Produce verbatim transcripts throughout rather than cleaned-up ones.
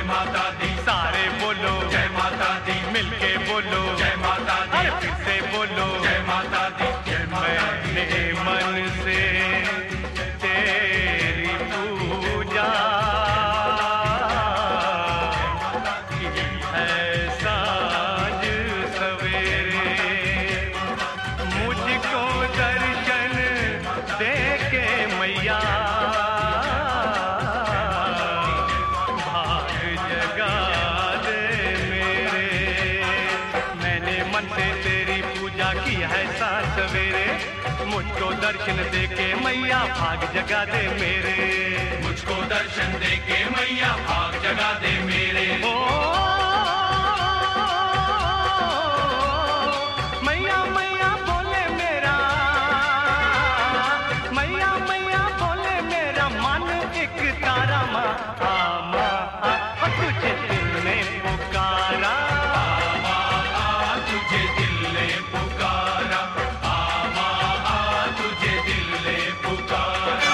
माता दी, सारे बोलो जय माता दी, मिलके बोलो जय माता दी, अरे फिर से बोलो जय माता दी, जय माता दी। मैंने मन से तेरी पूजा की है साँझ सवेरे, मुझको दर्शन दे के मैया भाग जगा दे मेरे। मैंने मन से तेरी पूजा की है साँझ सवेरे, मुझको दर्शन दे के मैया भाग जगा दे मेरे। मुझको दर्शन दे के मैया भाग जगा दे मेरे। ओ मैया मैया बोले मेरा, मैया मैया बोले मेरा मन एक तारा माँ आ माँ आ, तुझे दिल ने पुकारा, तुझे दिल ने पुकारा, आ माँ आ तुझे दिल ने पुकारा।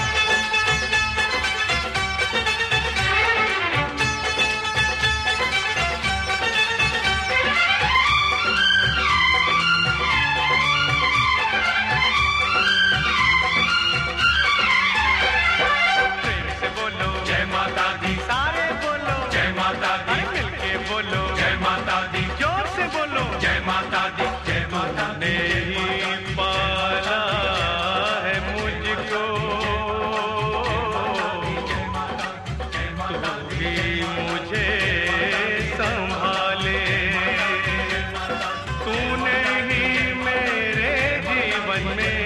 प्रेम से बोलो जय माता दी, सारे बोलो जय माता दी, अरे मिलके बोलो जय माता दी, जोर से बोलो जय माता दी, जय माता दी। ने ही पाला है मुझको, तू भी मुझे संभाले, तूने ही मेरे जीवन में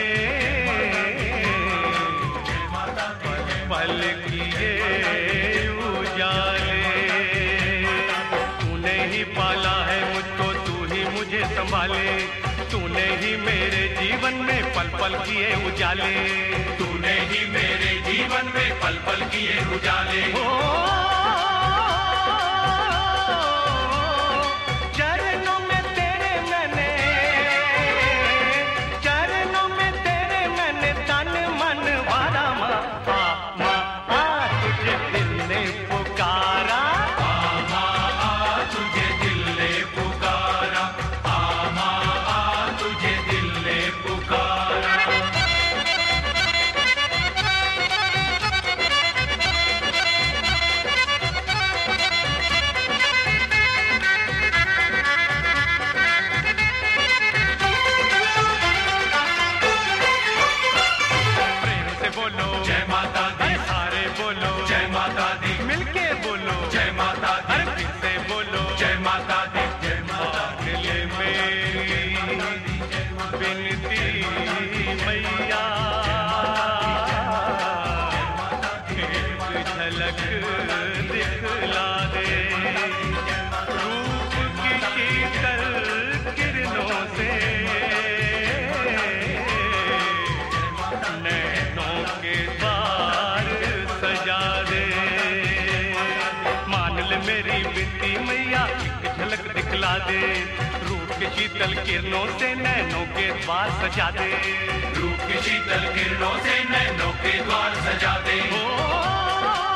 पल किए उजाले, तूने ही पाला है मुझको, तू ही मुझे संभाले, तूने ही मेरे जीवन में पल पल किए उजाले। तूने ही मेरे जीवन में पल पल किए उजाले। ओ चरणों में तेरे मैंने, चरणों में तेरे मैंने तन मन वारा माँ आ माँ आ तुझे दिल ने पुकारा, आ माँ आ तुझे दिल ने पुकारा, आ माँ आ तुझे दिल ने पुकारा। प्रेम से बोलो जय माता दी, अरे सारे बोलो जय माता दी, मिलके बोलो जय माता दी, अरे फिर से बोलो जय माता दी, जय माता दी। दिल मेरी बिनती मैया, एक झलक दिखला दे, रूप की शीतल किरणों से नैनों के द्वार सजा दे। मान ले मेरी बिनती मैया, एक झलक दिखला दे, रूप के शीतल किरणों से नैनों के द्वार सजा दे। रूप की शीतल किरणों से नैनों के द्वार सजा दे। ओ